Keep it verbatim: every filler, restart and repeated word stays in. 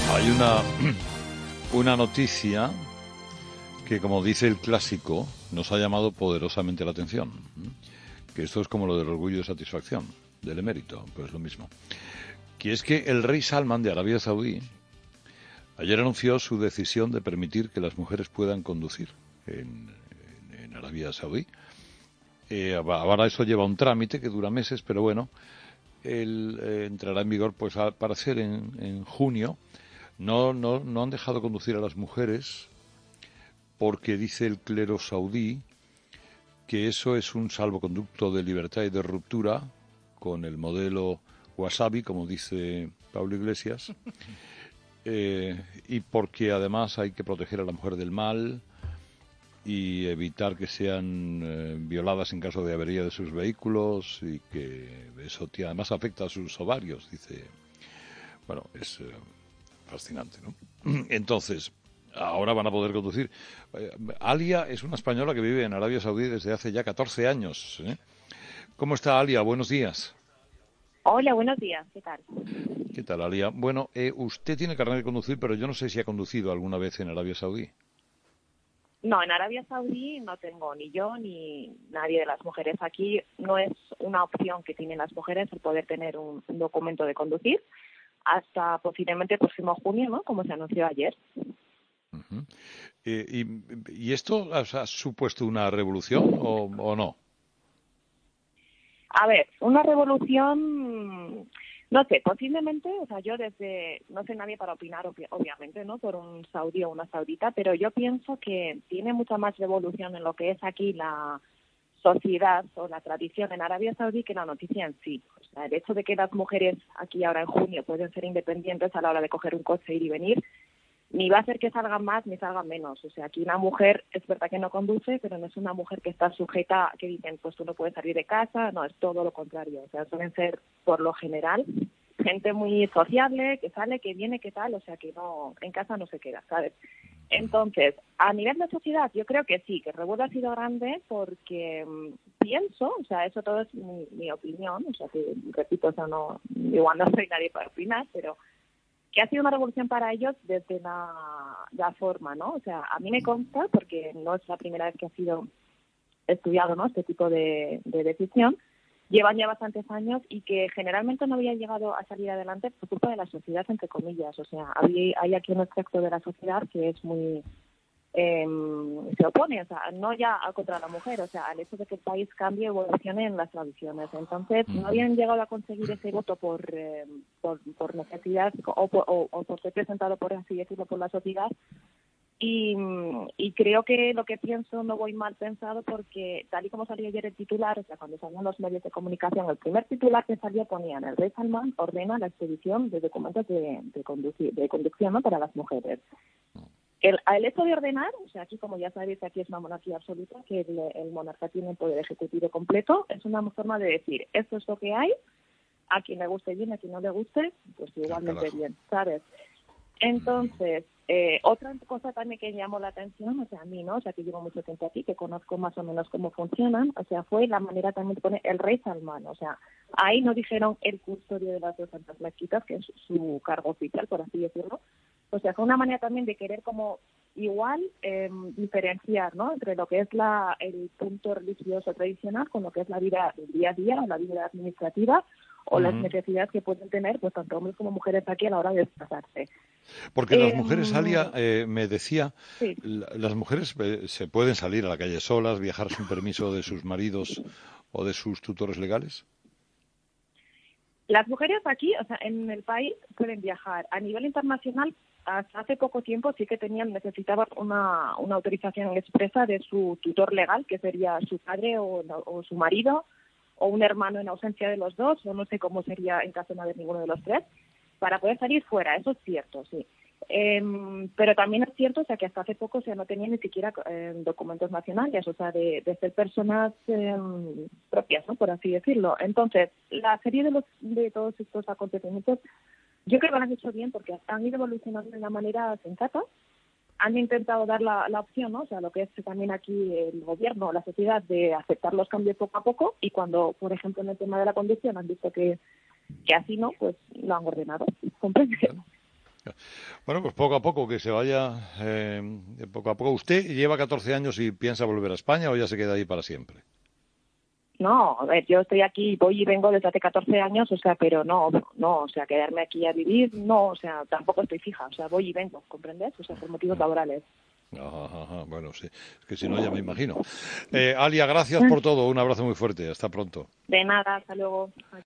Hay una, una noticia que, como dice el clásico, nos ha llamado poderosamente la atención. Que esto es como lo del orgullo y satisfacción, del emérito, pues lo mismo. Que es que el rey Salman de Arabia Saudí ayer anunció su decisión de permitir que las mujeres puedan conducir en, en, en Arabia Saudí. Eh, ahora eso lleva un trámite que dura meses, pero bueno, él eh, entrará en vigor, pues al parecer en, en junio. No, no, no han dejado conducir a las mujeres porque dice el clero saudí que eso es un salvoconducto de libertad y de ruptura con el modelo wasabi, como dice Pablo Iglesias, eh, y porque además hay que proteger a la mujer del mal y evitar que sean eh, violadas en caso de avería de sus vehículos, y que eso además afecta a sus ovarios, dice. Bueno, es eh, fascinante, ¿no? Entonces, ahora van a poder conducir. Eh, Alia es una española que vive en Arabia Saudí desde hace ya catorce años. ¿eh? ¿Cómo está, Alia? Buenos días. Hola, buenos días. ¿Qué tal? ¿Qué tal, Alia? Bueno, eh, usted tiene carnet de conducir, pero yo no sé si ha conducido alguna vez en Arabia Saudí. No, en Arabia Saudí no tengo ni yo ni nadie de las mujeres. Aquí no es una opción que tienen las mujeres el poder tener un, un documento de conducir hasta posiblemente el próximo junio, ¿no? Como se anunció ayer. Uh-huh. eh, y, ¿Y esto o sea, ha supuesto una revolución o, o no? A ver, una revolución, no sé, posiblemente, o sea, yo desde, no soy nadie para opinar, obvi- obviamente, ¿no? Por un saudí o una saudita, pero yo pienso que tiene mucha más revolución en lo que es aquí la sociedad o la tradición en Arabia Saudí que la noticia en sí. O sea, el hecho de que las mujeres aquí ahora en junio pueden ser independientes a la hora de coger un coche, ir y venir, ni va a hacer que salgan más ni salgan menos. O sea, aquí una mujer es verdad que no conduce, pero no es una mujer que está sujeta, que dicen, pues tú no puedes salir de casa. No, es todo lo contrario. O sea, suelen ser, por lo general, gente muy sociable, que sale, que viene, que tal, o sea, que no, en casa no se queda, ¿sabes? Entonces, a nivel de sociedad, yo creo que sí, que el revuelo ha sido grande porque mmm, pienso, o sea, eso todo es mi, mi opinión, o sea, que repito, o sea, no, igual no soy nadie para opinar, pero que ha sido una revolución para ellos desde la, la forma, ¿no? O sea, a mí me consta, porque no es la primera vez que ha sido estudiado, ¿no?, este tipo de, de decisión, llevan ya bastantes años y que generalmente no había llegado a salir adelante por culpa de la sociedad, entre comillas. O sea, hay, hay aquí un aspecto de la sociedad que es muy... Eh, se opone, o sea, no ya a contra la mujer, o sea, al hecho de que el país cambie, evolucione en las tradiciones. Entonces, no habían llegado a conseguir ese voto por eh, por, por necesidad o por, o, o por ser presentado, por así decirlo, por la sociedad. Y, y creo que lo que pienso no voy mal pensado, porque tal y como salió ayer el titular, o sea, cuando salieron los medios de comunicación, el primer titular que salió ponían: el rey Salman ordena la expedición de documentos de, de, conducir, de conducción, ¿no?, para las mujeres. El, el hecho de ordenar, o sea, aquí como ya sabéis, aquí es una monarquía absoluta, que el, el monarca tiene el poder ejecutivo completo, es una forma de decir, esto es lo que hay, a quien le guste bien, a quien no le guste, pues igualmente bien, ¿sabes? Entonces, eh, otra cosa también que llamó la atención, o sea, a mí, ¿no? O sea, que llevo mucho tiempo aquí, que conozco más o menos cómo funcionan, o sea, fue la manera también de poner el rey Salman, o sea, ahí no dijeron el custodio de las dos santas mezquitas, que es su cargo oficial, por así decirlo. O sea, fue una manera también de querer como igual eh, diferenciar, ¿no?, entre lo que es la el punto religioso tradicional con lo que es la vida del día a día, o la vida administrativa, o las Uh-huh. necesidades que pueden tener pues tanto hombres como mujeres aquí a la hora de desplazarse. Porque las Eh, mujeres, Alia, eh, me decía, sí. la- las mujeres eh, se pueden salir a la calle solas, viajar sin permiso de sus maridos o de sus tutores legales. Las mujeres aquí, o sea, en el país pueden viajar. A nivel internacional, hasta hace poco tiempo sí que tenían, necesitaban una, una autorización expresa de su tutor legal, que sería su padre o, o su marido, o un hermano en ausencia de los dos, o no sé cómo sería en caso de no haber ninguno de los tres, para poder salir fuera. Eso es cierto, sí. Eh, pero también es cierto, o sea, que hasta hace poco, o sea, no tenían ni siquiera eh, documentos nacionales, o sea, de, de ser personas eh, propias, ¿no?, por así decirlo. Entonces, la serie de los de todos estos acontecimientos, yo creo que lo han hecho bien porque han ido evolucionando de una manera sensata. Han intentado dar la, la opción, ¿no?, o sea, lo que es también aquí el gobierno, la sociedad, de aceptar los cambios poco a poco, y cuando, por ejemplo, en el tema de la conducción han visto que, que así no, pues lo han ordenado. ¿Comprendes? Bueno. Bueno, pues poco a poco que se vaya, eh, poco a poco. ¿Usted lleva catorce años y piensa volver a España o ya se queda ahí para siempre? No, a ver, yo estoy aquí, voy y vengo desde hace catorce años, o sea, pero no, no, o sea, quedarme aquí a vivir, no, o sea, tampoco estoy fija, o sea, voy y vengo, ¿comprendes? O sea, por motivos laborales. Ajá, ajá, bueno, sí, es que si no ya me imagino. Eh, Alia, gracias por todo, un abrazo muy fuerte, hasta pronto. De nada, hasta luego.